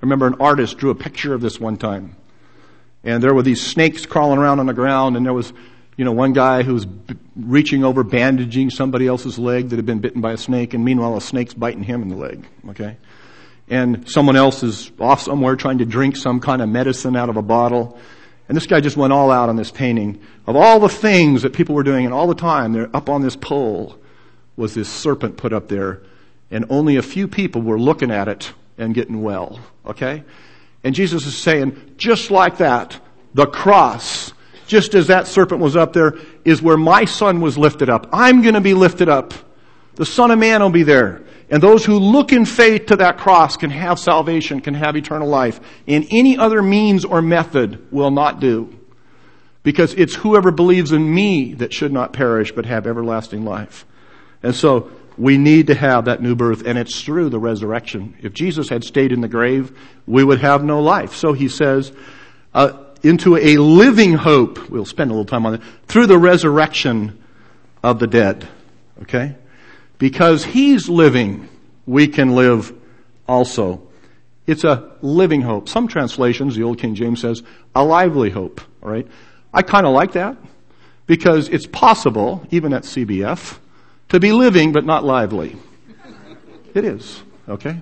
remember an artist drew a picture of this one time. And there were these snakes crawling around on the ground, and there was, you know, one guy who was b- reaching over, bandaging somebody else's leg that had been bitten by a snake, and meanwhile a snake's biting him in the leg, okay? And someone else is off somewhere trying to drink some kind of medicine out of a bottle. And this guy just went all out on this painting. Of all the things that people were doing, and all the time, they're up on this pole, was this serpent put up there. And only a few people were looking at it and getting well, okay? And Jesus is saying, just like that, the cross, just as that serpent was up there, is where my son was lifted up. I'm going to be lifted up. The Son of Man will be there. And those who look in faith to that cross can have salvation, can have eternal life. And any other means or method will not do. Because it's whoever believes in me that should not perish but have everlasting life. And so we need to have that new birth, and it's through the resurrection. If Jesus had stayed in the grave, we would have no life. So he says, uh, into a living hope, we'll spend a little time on it, through the resurrection of the dead. Okay? Because he's living, we can live also. It's a living hope. Some translations, the Old King James says, a lively hope. All right? I kind of like that because it's possible, even at C B F, to be living but not lively. It is. Okay?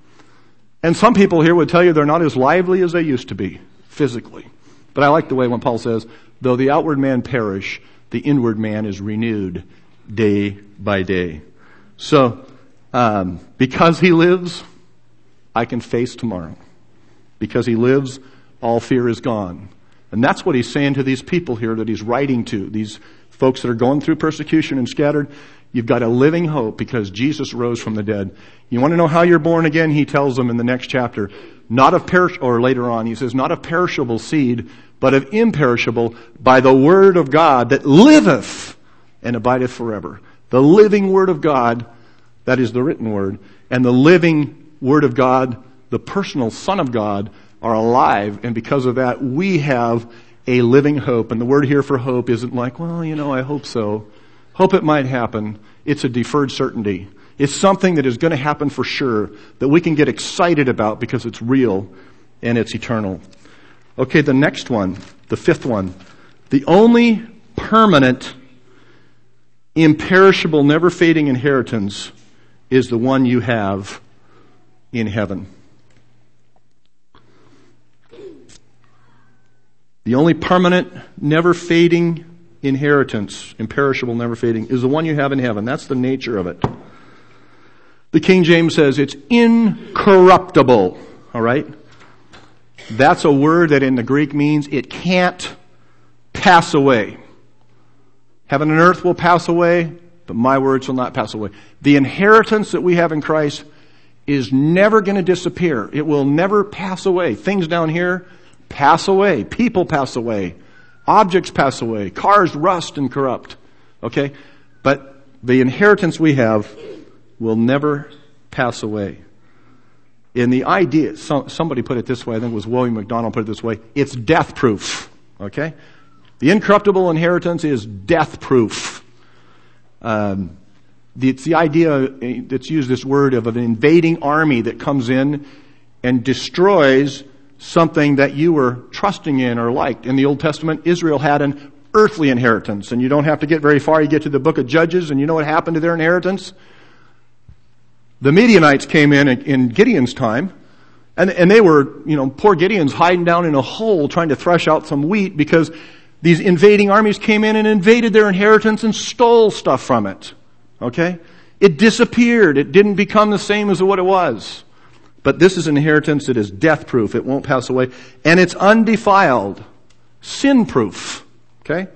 And some people here would tell you they're not as lively as they used to be physically. But I like the way when Paul says, though the outward man perish, the inward man is renewed day by day. So, um, because he lives, I can face tomorrow. Because he lives, all fear is gone. And that's what he's saying to these people here that he's writing to, these folks that are going through persecution and scattered. You've got a living hope because Jesus rose from the dead. You want to know how you're born again? He tells them in the next chapter, not of perish, or later on, he says, not of perishable seed, but of imperishable, by the word of God that liveth and abideth forever. The living word of God, that is the written word, and the living word of God, the personal Son of God, are alive. And because of that, we have a living hope. And the word here for hope isn't like, well, you know, I hope so. Hope it might happen. It's a deferred certainty. It's something that is going to happen for sure, that we can get excited about because it's real and it's eternal. Okay, the next one, the fifth one. The only permanent, imperishable, never fading inheritance is the one you have in heaven. The only permanent, never fading inheritance, imperishable, never fading, is the one you have in heaven. That's the nature of it. The King James says it's incorruptible. All right? That's a word that in the Greek means it can't pass away. Heaven and earth will pass away, but my words will not pass away. The inheritance that we have in Christ is never going to disappear. It will never pass away. Things down here pass away. People pass away. Objects pass away. Cars rust and corrupt. Okay? But the inheritance we have will never pass away. In the idea, some, somebody put it this way, I think it was William MacDonald put it this way, it's death proof. Okay? The incorruptible inheritance is death proof. Um, the, it's the idea that's used, this word of an invading army that comes in and destroys something that you were trusting in or liked. In the Old Testament, Israel had an earthly inheritance, and you don't have to get very far. You get to the book of Judges, and you know what happened to their inheritance? The Midianites came in in Gideon's time, and, and they were, you know, poor Gideon's hiding down in a hole trying to thresh out some wheat because these invading armies came in and invaded their inheritance and stole stuff from it. Okay? It disappeared. It didn't become the same as what it was. But this is an inheritance that is death-proof. It won't pass away. And it's undefiled. Sin-proof. Okay?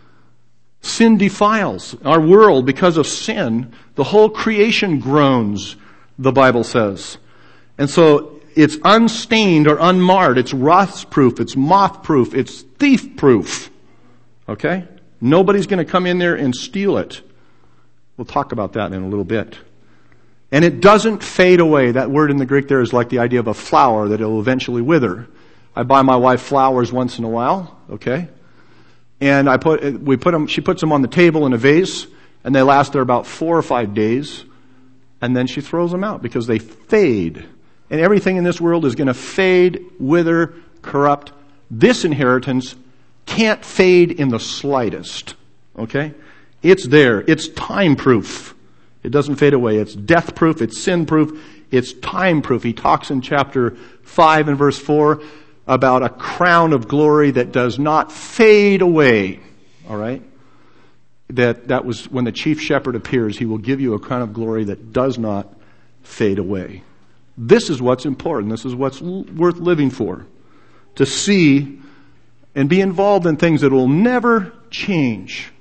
Sin defiles our world because of sin. The whole creation groans, the Bible says. And so it's unstained or unmarred. It's rust-proof. It's moth-proof. It's thief-proof. Okay? Nobody's going to come in there and steal it. We'll talk about that in a little bit. And it doesn't fade away. That word in the Greek there is like the idea of a flower that it will eventually wither. I buy my wife flowers once in a while, okay? And I put, we put them, she puts them on the table in a vase, and they last there about four or five days, and then she throws them out because they fade. and everything in this world is going to fade, wither, corrupt. This inheritance can't fade in the slightest. Okay? It's there. It's time-proof. It doesn't fade away. It's death-proof. It's sin-proof. It's time-proof. He talks in chapter five and verse four about a crown of glory that does not fade away. All right? That that was when the chief shepherd appears, he will give you a crown of glory that does not fade away. This is what's important. This is what's l- worth living for. To see and be involved in things that will never change.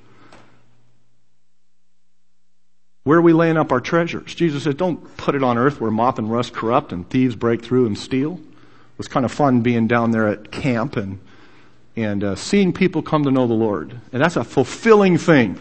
Where are we laying up our treasures? Jesus said, don't put it on earth where moth and rust corrupt and thieves break through and steal. It was kind of fun being down there at camp and and uh, seeing people come to know the Lord. And that's a fulfilling thing.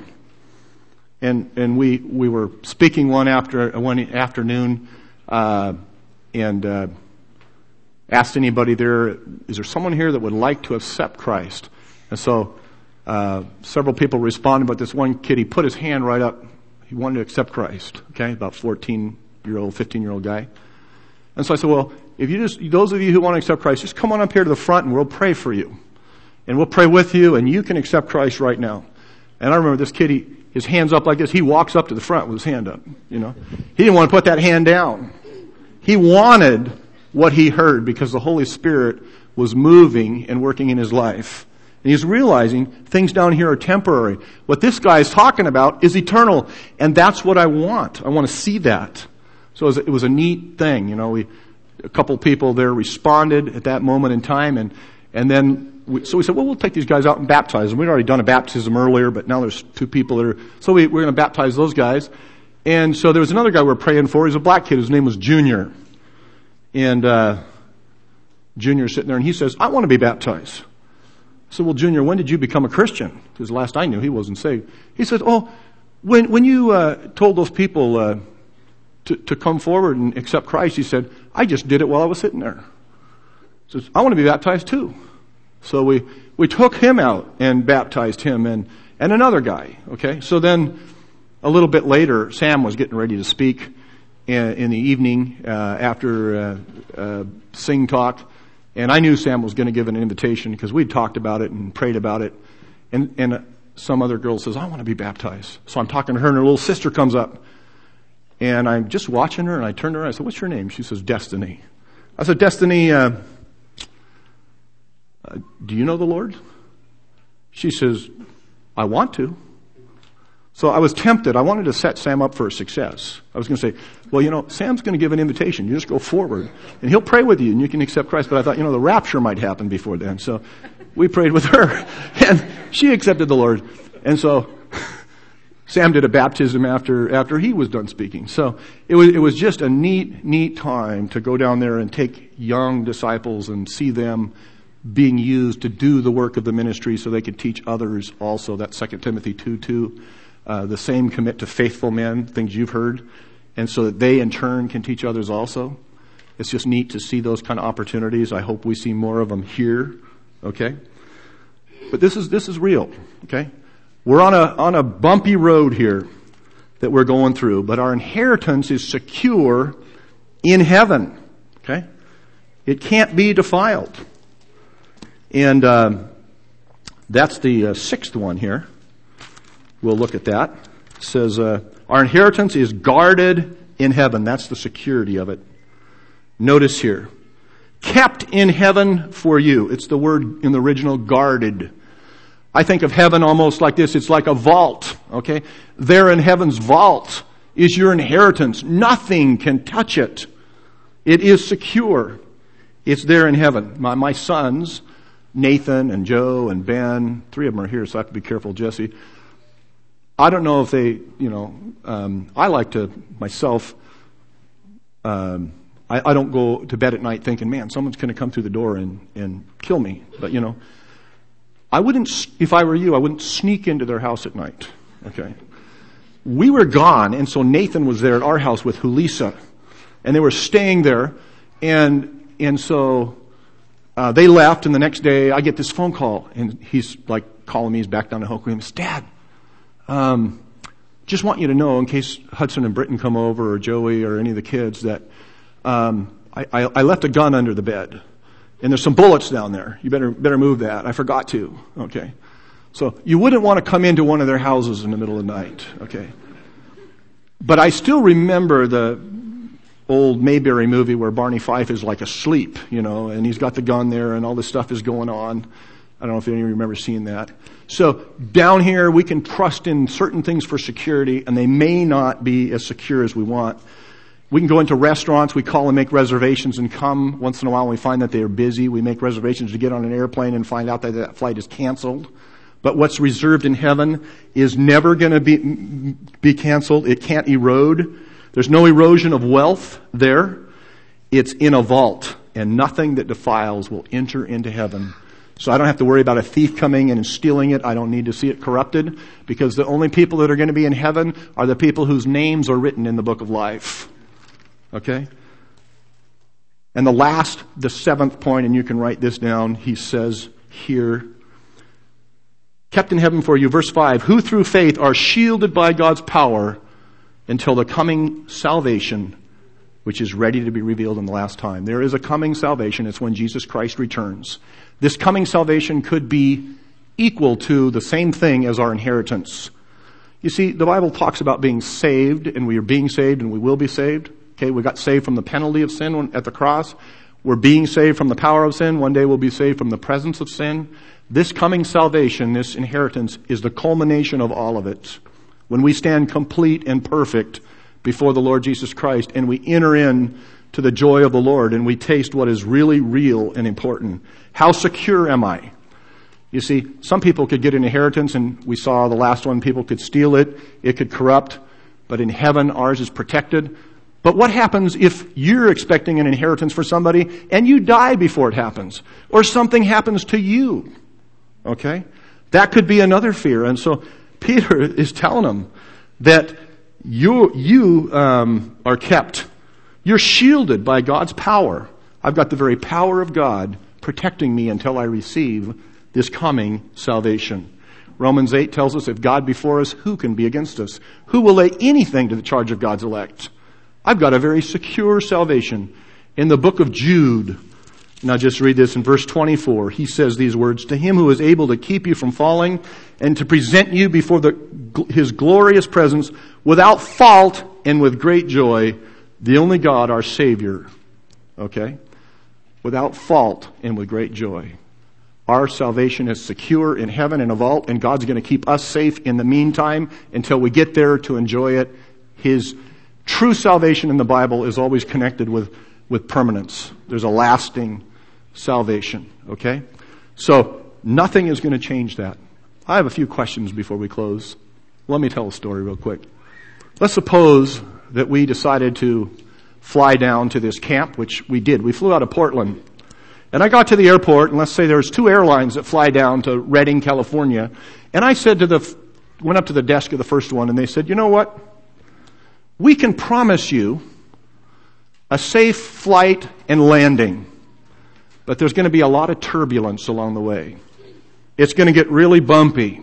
And and we we were speaking one after one afternoon uh, and uh, asked anybody there, is there someone here that would like to accept Christ? And so uh, several people responded, but this one kid, he put his hand right up. He wanted to accept Christ. Okay, about fourteen-year-old, fifteen-year-old guy. And so I said, well, if you just, those of you who want to accept Christ, just come on up here to the front and we'll pray for you. And we'll pray with you and you can accept Christ right now. And I remember this kid, he, his hand's up like this. He walks up to the front with his hand up, you know. He didn't want to put that hand down. He wanted what he heard because the Holy Spirit was moving and working in his life. And he's realizing things down here are temporary. What this guy is talking about is eternal. And that's what I want. I want to see that. So it was, it was a neat thing. You know, we, a couple people there responded at that moment in time. And, and then, we, so we said, well, we'll take these guys out and baptize them. We'd already done a baptism earlier, but now there's two people that are, so we, we're going to baptize those guys. And so there was another guy we were praying for. He's a black kid. His name was Junior. And, uh, Junior's sitting there and he says, I want to be baptized. I said, well, Junior, when did you become a Christian? Because last I knew he wasn't saved. He said, oh, when when you uh, told those people uh, to, to come forward and accept Christ, he said, I just did it while I was sitting there. He says, I want to be baptized too. So we, we took him out and baptized him and, and another guy. Okay, so then a little bit later, Sam was getting ready to speak in, in the evening uh, after uh, uh, Sing Talk. And I knew Sam was going to give an invitation because we'd talked about it and prayed about it. And, and some other girl says, I want to be baptized. So I'm talking to her and her little sister comes up. And I'm just watching her and I turned to her and I said, what's your name? She says, Destiny. I said, Destiny, uh, uh, do you know the Lord? She says, I want to. So I was tempted. I wanted to set Sam up for success. I was going to say, well, you know, Sam's going to give an invitation. You just go forward and he'll pray with you and you can accept Christ. But I thought, you know, the rapture might happen before then. So we prayed with her and she accepted the Lord. And so Sam did a baptism after, after he was done speaking. So it was, it was just a neat, neat time to go down there and take young disciples and see them being used to do the work of the ministry so they could teach others also. That's Second Timothy two two. Uh, the same commit to faithful men, things you've heard, and so that they in turn can teach others also. It's just neat to see those kind of opportunities. I hope we see more of them here. Okay, but this is this is real. Okay, we're on a on a bumpy road here that we're going through, but our inheritance is secure in heaven. Okay, it can't be defiled, and uh, that's the uh, sixth one here. We'll look at that. It says, uh, our inheritance is guarded in heaven. That's the security of it. Notice here. Kept in heaven for you. It's the word in the original, guarded. I think of heaven almost like this. It's like a vault. Okay? There in heaven's vault is your inheritance. Nothing can touch it. It is secure. It's there in heaven. My, my sons, Nathan and Joe and Ben, three of them are here, so I have to be careful, Jesse. I don't know if they, you know, um, I like to, myself, um, I, I don't go to bed at night thinking, man, someone's going to come through the door and, and kill me. But, you know, I wouldn't, if I were you, I wouldn't sneak into their house at night. Okay. We were gone, and so Nathan was there at our house with Hulisa, and they were staying there, and, and so, uh, they left, and the next day I get this phone call, and he's like calling me, he's back down to Hoquiam. He says, Dad, Um, just want you to know, in case Hudson and Britton come over, or Joey, or any of the kids, that um, I, I, I left a gun under the bed. And there's some bullets down there. You better better move that. I forgot to. Okay. So you wouldn't want to come into one of their houses in the middle of the night. Okay. But I still remember the old Mayberry movie where Barney Fife is like asleep, you know, and he's got the gun there and all this stuff is going on. I don't know if any of you remember seeing that. So down here we can trust in certain things for security, and they may not be as secure as we want. We can go into restaurants, we call and make reservations and come. Once in a while when we find that they are busy, we make reservations to get on an airplane and find out that that flight is canceled. But what's reserved in heaven is never going to be, be canceled. It can't erode. There's no erosion of wealth there. It's in a vault, and nothing that defiles will enter into heaven. So I don't have to worry about a thief coming in and stealing it. I don't need to see it corrupted, because the only people that are going to be in heaven are the people whose names are written in the book of life. Okay? And the last, the seventh point, and you can write this down, he says here, kept in heaven for you, verse five, who through faith are shielded by God's power until the coming salvation, which is ready to be revealed in the last time. There is a coming salvation. It's when Jesus Christ returns. This coming salvation could be equal to the same thing as our inheritance. You see, the Bible talks about being saved, and we are being saved, and we will be saved. Okay, we got saved from the penalty of sin at the cross. We're being saved from the power of sin. One day we'll be saved from the presence of sin. This coming salvation, this inheritance, is the culmination of all of it. When we stand complete and perfect before the Lord Jesus Christ, and we enter in to the joy of the Lord, and we taste what is really real and important. How secure am I? You see, some people could get an inheritance, and we saw the last one, people could steal it, it could corrupt, but in heaven ours is protected. But what happens if you're expecting an inheritance for somebody and you die before it happens? Or something happens to you? Okay? That could be another fear. And so Peter is telling them that you, you um, are kept. You're shielded by God's power. I've got the very power of God protecting me until I receive this coming salvation. Romans eight tells us, if God be for us, who can be against us? Who will lay anything to the charge of God's elect? I've got a very secure salvation. In the book of Jude, now just read this in verse twenty-four. He says these words, to him who is able to keep you from falling and to present you before the, his glorious presence without fault and with great joy, the only God, our Savior. Okay? Without fault and with great joy. Our salvation is secure in heaven in a vault, and God's going to keep us safe in the meantime until we get there to enjoy it. His true salvation in the Bible is always connected with, with permanence. There's a lasting salvation, okay? So, nothing is going to change that. I have a few questions before we close. Let me tell a story real quick. Let's suppose that we decided to fly down to this camp, which we did. We flew out of Portland. And I got to the airport, and let's say there's two airlines that fly down to Redding, California. And I said to the, went up to the desk of the first one, and they said, you know what? We can promise you a safe flight and landing, but there's going to be a lot of turbulence along the way. It's going to get really bumpy.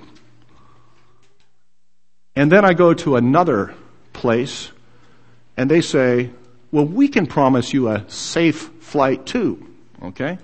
And then I go to another place, and they say, well, we can promise you a safe flight too, okay?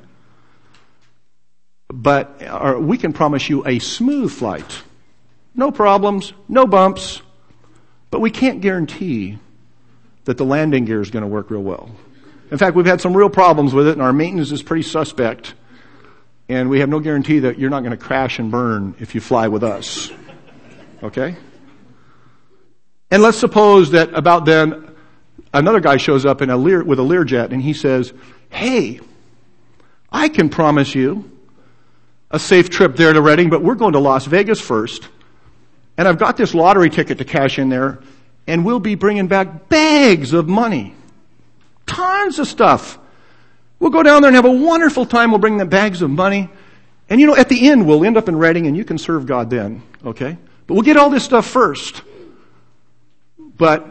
But or we can promise you a smooth flight. No problems, no bumps. But we can't guarantee that the landing gear is going to work real well. In fact, we've had some real problems with it, and our maintenance is pretty suspect. And we have no guarantee that you're not going to crash and burn if you fly with us. Okay? And let's suppose that about then, another guy shows up in a Lear, with a Learjet, and he says, hey, I can promise you a safe trip there to Redding, but we're going to Las Vegas first. And I've got this lottery ticket to cash in there, and we'll be bringing back bags of money. Tons of stuff. We'll go down there and have a wonderful time. We'll bring them bags of money. And you know, at the end, we'll end up in Redding, and you can serve God then. Okay? But we'll get all this stuff first. But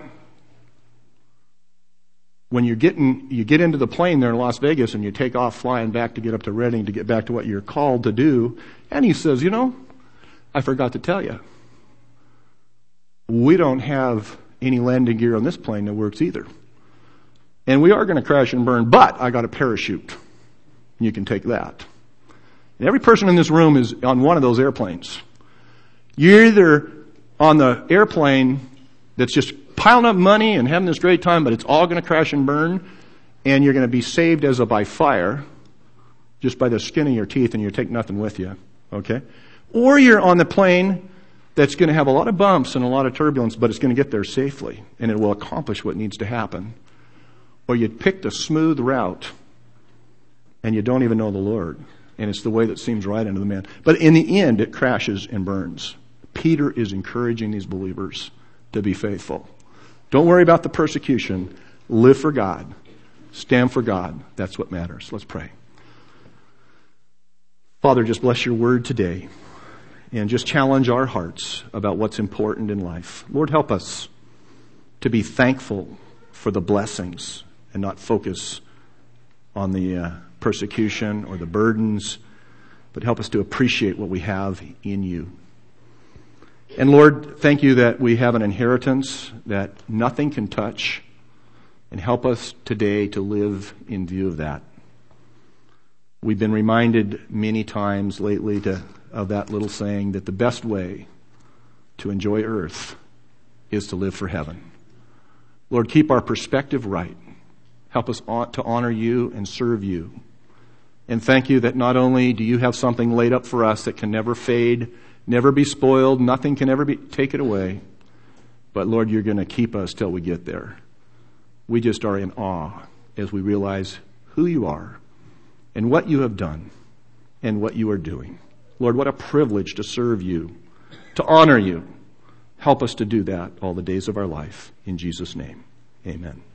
when you're getting, you get into the plane there in Las Vegas, and you take off flying back to get up to Redding to get back to what you're called to do, and he says, you know, I forgot to tell you. We don't have any landing gear on this plane that works either. And we are going to crash and burn, but I got a parachute. You can take that. And every person in this room is on one of those airplanes. You're either on the airplane that's just piling up money and having this great time, but it's all going to crash and burn, and you're going to be saved as a by fire, just by the skin of your teeth, and you take nothing with you. Okay? Or you're on the plane that's going to have a lot of bumps and a lot of turbulence, but it's going to get there safely, and it will accomplish what needs to happen. Or you picked a smooth route, and you don't even know the Lord, and it's the way that seems right unto the man. But in the end, it crashes and burns. Peter is encouraging these believers to be faithful. Don't worry about the persecution. Live for God. Stand for God. That's what matters. Let's pray. Father, just bless your word today and just challenge our hearts about what's important in life. Lord, help us to be thankful for the blessings and not focus on the uh, persecution or the burdens, but help us to appreciate what we have in you. And Lord, thank you that we have an inheritance that nothing can touch, and help us today to live in view of that. We've been reminded many times lately to, of that little saying that the best way to enjoy earth is to live for heaven. Lord, keep our perspective right. Help us to honor you and serve you. And thank you that not only do you have something laid up for us that can never fade, never be spoiled, nothing can ever be take it away, but Lord, you're going to keep us till we get there. We just are in awe as we realize who you are and what you have done and what you are doing. Lord, what a privilege to serve you, to honor you. Help us to do that all the days of our life. In Jesus' name, amen.